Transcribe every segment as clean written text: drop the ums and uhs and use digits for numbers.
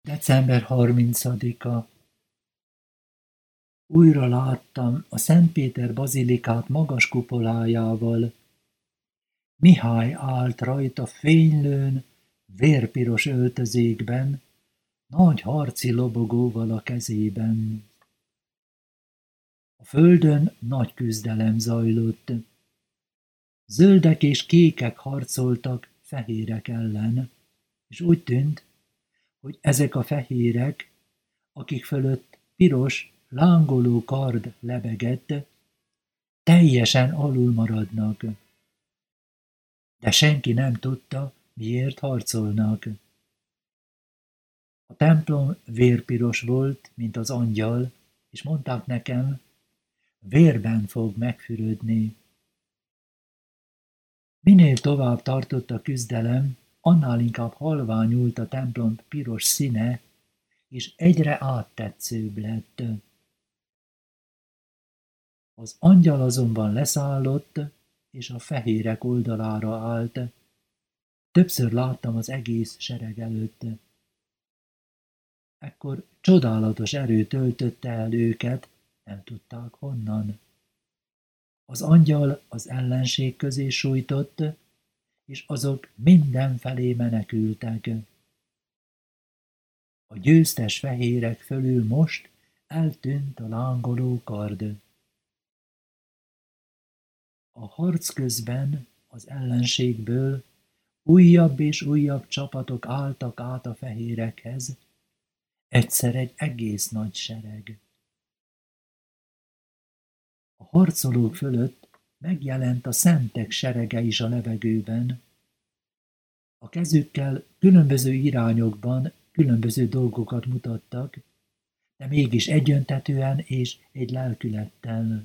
December 30-a. Újra láttam a Szent Péter bazilikát magas kupolájával. Mihály állt rajta fénylőn, vérpiros öltözékben, nagy harci lobogóval a kezében. A földön nagy küzdelem zajlott. Zöldek és kékek harcoltak fehérek ellen, és úgy tűnt, hogy ezek a fehérek, akik fölött piros, lángoló kard lebegett, teljesen alul maradnak. De senki nem tudta, miért harcolnak. A templom vérpiros volt, mint az angyal, és mondták nekem, vérben fog megfürödni. Minél tovább tartott a küzdelem, annál inkább halványult a templom piros színe, és egyre áttetszőbb lett. Az angyal azonban leszállott, és a fehérek oldalára állt. Többször láttam az egész sereg előtt. Ekkor csodálatos erő töltötte el őket, nem tudták honnan. Az angyal az ellenség közé sújtott, és azok mindenfelé menekültek. A győztes fehérek fölül most eltűnt a lángoló kard. A harc közben az ellenségből újabb és újabb csapatok álltak át a fehérekhez, egyszer egy egész nagy sereg. A harcolók fölött megjelent a szentek serege is a levegőben. A kezükkel különböző irányokban különböző dolgokat mutattak, de mégis egyöntetűen és egy lelkülettel.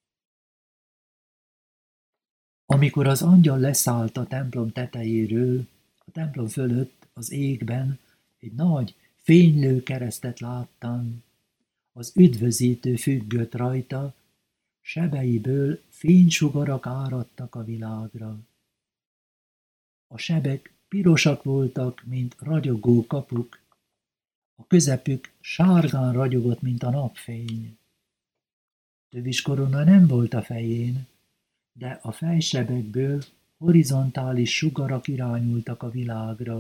Amikor az angyal leszállt a templom tetejéről, a templom fölött az égben egy nagy, fénylő keresztet láttam. Az üdvözítő függött rajta, sebeiből fénysugarak áradtak a világra. A sebek pirosak voltak, mint ragyogó kapuk, a közepük sárgán ragyogott, mint a napfény. Töviskorona nem volt a fején, de a fejsebekből horizontális sugarak irányultak a világra.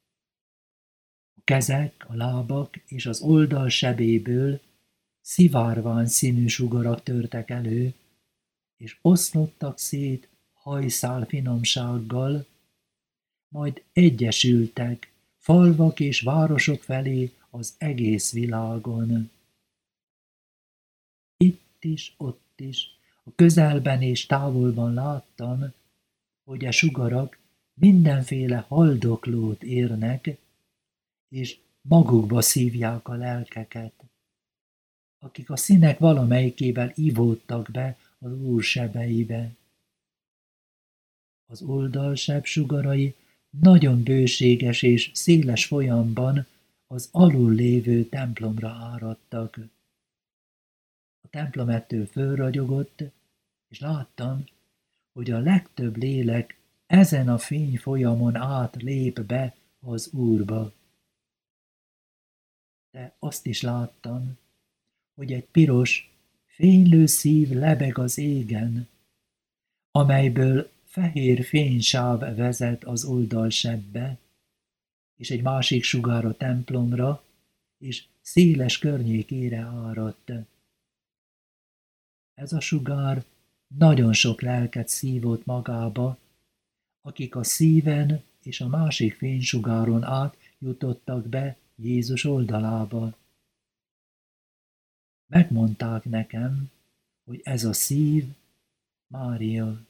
A kezek, a lábak és az oldal sebéből szivárvány színű sugarak törtek elő, és oszlottak szét hajszál finomsággal, majd egyesültek falvak és városok felé az egész világon. Itt is, ott is, a közelben és távolban láttam, hogy a sugarak mindenféle haldoklót érnek, és magukba szívják a lelkeket, akik a színek valamelyikével ivódtak be az Úr sebeibe. Az oldalseb sugarai nagyon bőséges és széles folyamban az alul lévő templomra áradtak. A templom ettől fölragyogott, és láttam, hogy a legtöbb lélek ezen a fényfolyamon át lép be az Úrba. De azt is láttam, hogy egy piros, fénylő szív lebeg az égen, amelyből fehér fénysáv vezet az oldalsebbe, és egy másik sugár a templomra, és széles környékére áradt. Ez a sugár nagyon sok lelket szívott magába, akik a szíven és a másik fénysugáron át jutottak be Jézus oldalába. Megmondták nekem, hogy ez a szív Mária.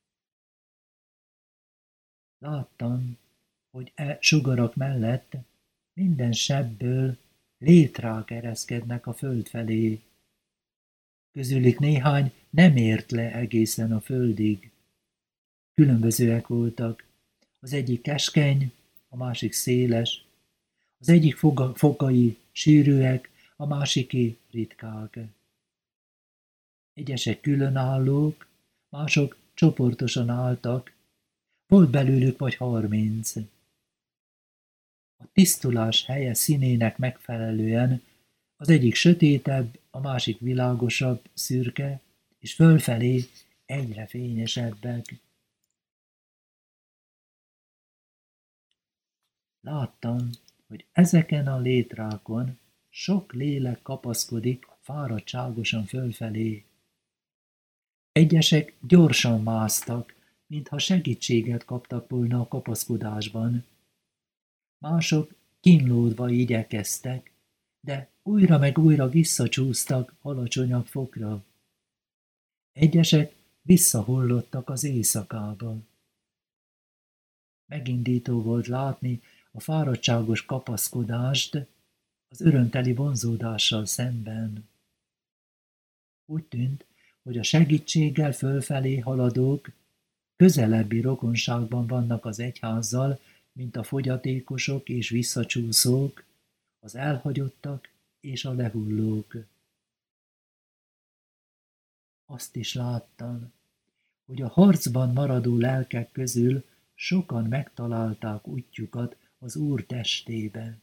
Láttam, hogy e sugarak mellett minden sebből létrák ereszkednek a föld felé. Közülük néhány nem ért le egészen a földig. Különbözőek voltak. Az egyik keskeny, a másik széles, az egyik fogai sűrűek, a másiké ritkák. Egyesek különállók, mások csoportosan álltak, volt belőlük vagy 30. A A tisztulás helye színének megfelelően az egyik sötétebb, a másik világosabb, szürke, és fölfelé egyre fényesebbek. Láttam, hogy ezeken a létrákon sok lélek kapaszkodik fáradtságosan fölfelé. Egyesek gyorsan másztak, mintha segítséget kaptak volna a kapaszkodásban. Mások kínlódva igyekeztek, de újra meg újra visszacsúsztak alacsonyabb fokra. Egyesek visszahullottak az éjszakába. Megindító volt látni a fáradtságos kapaszkodást az örömteli vonzódással szemben. Úgy tűnt, hogy a segítséggel fölfelé haladók közelebbi rokonságban vannak az egyházzal, mint a fogyatékosok és visszacsúszók, az elhagyottak és a lehullók. Azt is láttam, hogy a harcban maradó lelkek közül sokan megtalálták útjukat az Úr testébe.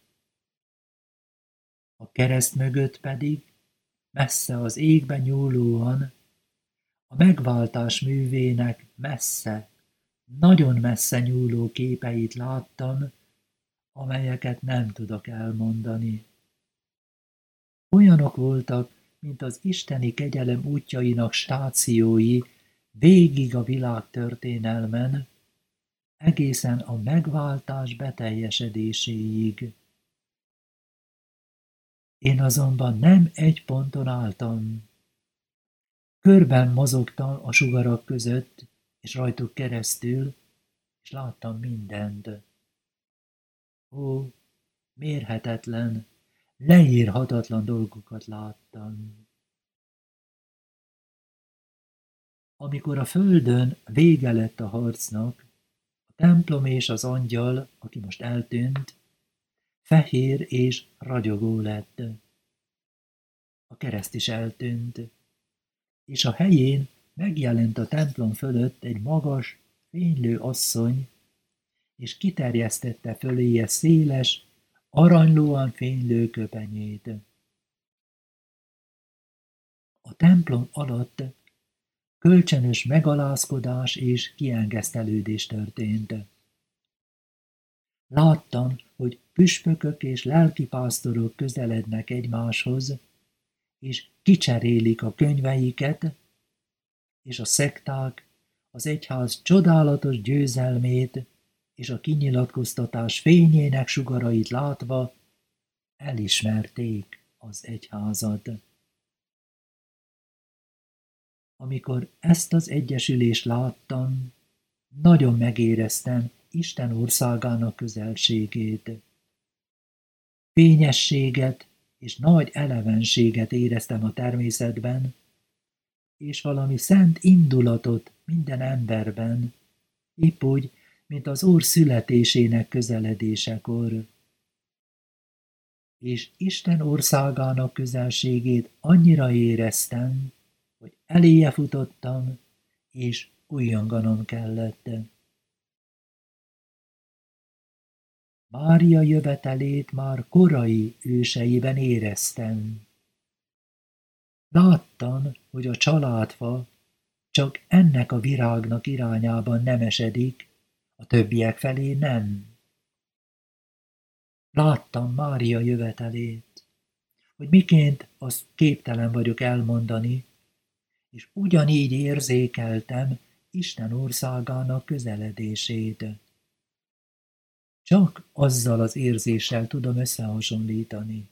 A kereszt mögött pedig, messze az égben nyúlóan, a megváltás művének messze, nagyon messze nyúló képeit láttam, amelyeket nem tudok elmondani. Olyanok voltak, mint az isteni kegyelem útjainak stációi végig a világ történelmen, egészen a megváltás beteljesedéséig. Én azonban nem egy ponton álltam. Körben mozogtam a sugarak között, és rajtuk keresztül, és láttam mindent. Ó, mérhetetlen, leírhatatlan dolgokat láttam. Amikor a földön vége lett a harcnak, a templom és az angyal, aki most eltűnt, fehér és ragyogó lett. A kereszt is eltűnt, és a helyén megjelent a templom fölött egy magas, fénylő asszony, és kiterjesztette föléje széles, aranylóan fénylő köpenyét. A templom alatt kölcsönös megalázkodás és kiengesztelődés történt. Láttam, hogy püspökök és lelkipásztorok közelednek egymáshoz, és kicserélik a könyveiket, és a szekták az egyház csodálatos győzelmét és a kinyilatkoztatás fényének sugarait látva elismerték az egyházat. Amikor ezt az egyesülést láttam, nagyon megéreztem Isten országának közelségét. Fényességet és nagy elevenséget éreztem a természetben, és valami szent indulatot minden emberben, épp úgy, mint az Úr születésének közeledésekor. És Isten országának közelségét annyira éreztem, hogy eléje futottam, és ujjonganom kellett. Mária jövetelét már korai őseiben éreztem. Láttam, hogy a családfa csak ennek a virágnak irányában nemesedik, a többiek felé nem. Láttam Mária jövetelét, hogy miként azt képtelen vagyok elmondani, és ugyanígy érzékeltem Isten országának közeledését. Csak azzal az érzéssel tudom összehasonlítani.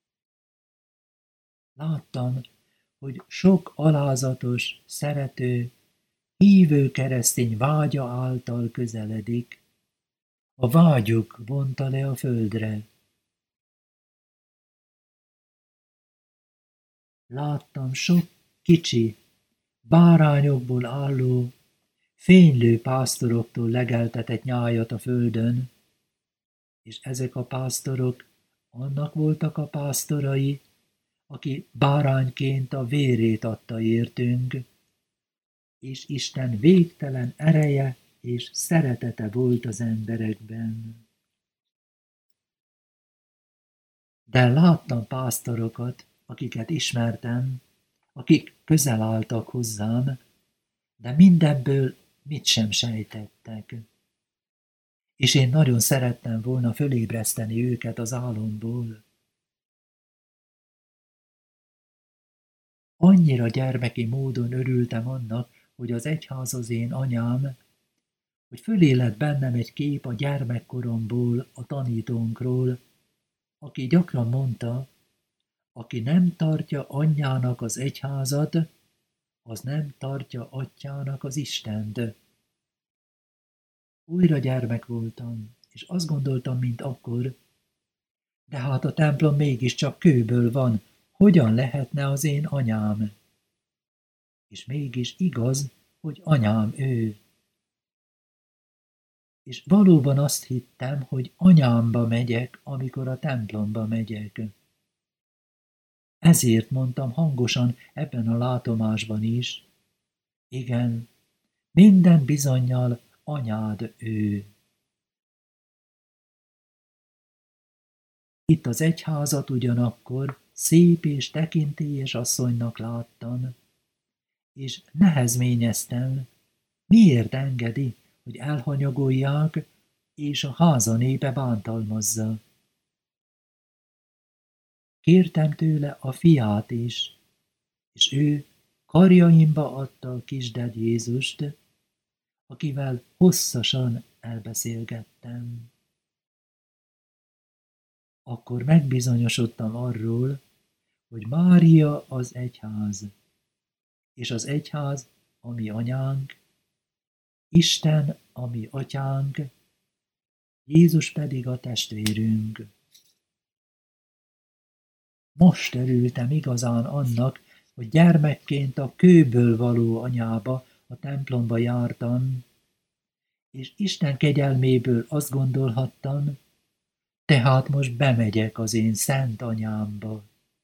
Láttam, hogy sok alázatos, szerető, hívő keresztény vágya által közeledik. A vágyuk vonta le a földre. Láttam sok kicsi, bárányokból álló, fénylő pásztoroktól legeltetett nyájat a földön, és ezek a pásztorok annak voltak a pásztorai, aki bárányként a vérét adta értünk, és Isten végtelen ereje és szeretete volt az emberekben. De láttam pásztorokat, akiket ismertem, akik közel álltak hozzám, de mindebből mit sem sejtettek. És én nagyon szerettem volna fölébreszteni őket az álomból. Annyira gyermeki módon örültem annak, hogy az egyház az én anyám, hogy fölé lett bennem egy kép a gyermekkoromból, a tanítónkról, aki gyakran mondta, aki nem tartja anyjának az egyházat, az nem tartja atyjának az Istent. Újra gyermek voltam, és azt gondoltam, mint akkor, de hát a templom mégiscsak kőből van, hogyan lehetne az én anyám? És mégis igaz, hogy anyám ő. És valóban azt hittem, hogy anyámba megyek, amikor a templomba megyek. Ezért mondtam hangosan ebben a látomásban is, igen, minden bizonnyal anyád ő. Itt az egyházat ugyanakkor szép és tekintélyes asszonynak láttam, és nehezményeztem, miért engedi, hogy elhanyagolják, és a háza népe bántalmazza. Kértem tőle a fiát is, és ő karjaimba adta a kisded Jézust, akivel hosszasan elbeszélgettem. Akkor megbizonyosodtam arról, hogy Mária az egyház, és az egyház a mi anyánk, Isten a mi atyánk, Jézus pedig a testvérünk. Most örültem igazán annak, hogy gyermekként a kőből való anyába, a templomba jártam, és Isten kegyelméből azt gondolhattam, tehát most bemegyek az én szent anyámba.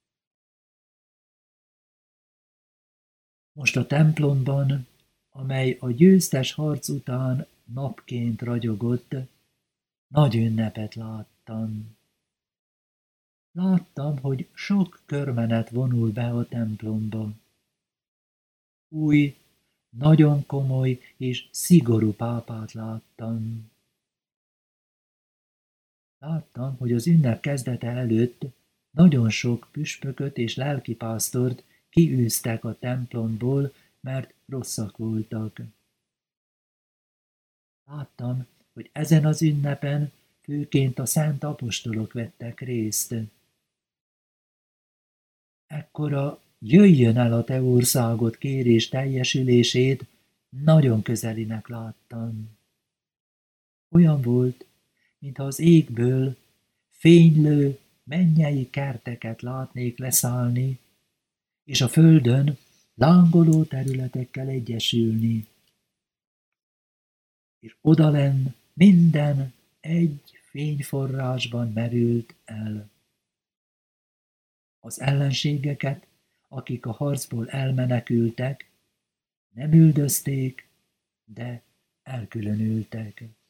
Most a templomban, amely a győztes harc után napként ragyogott, nagy ünnepet láttam. Láttam, hogy sok körmenet vonul be a templomba. Új, nagyon komoly és szigorú pápát láttam. Láttam, hogy az ünnep kezdete előtt nagyon sok püspököt és lelkipásztort kiűztek a templomból, mert rosszak voltak. Láttam, hogy ezen az ünnepen főként a szent apostolok vettek részt. Ekkora jöjjön el a te országot kérés teljesülését nagyon közelinek láttam. Olyan volt, mintha az égből fénylő, mennyei kerteket látnék leszállni, és a földön lángoló területekkel egyesülni. És odalenn minden egy fényforrásban merült el. Az ellenségeket, akik a harcból elmenekültek, nem üldözték, de elkülönültek.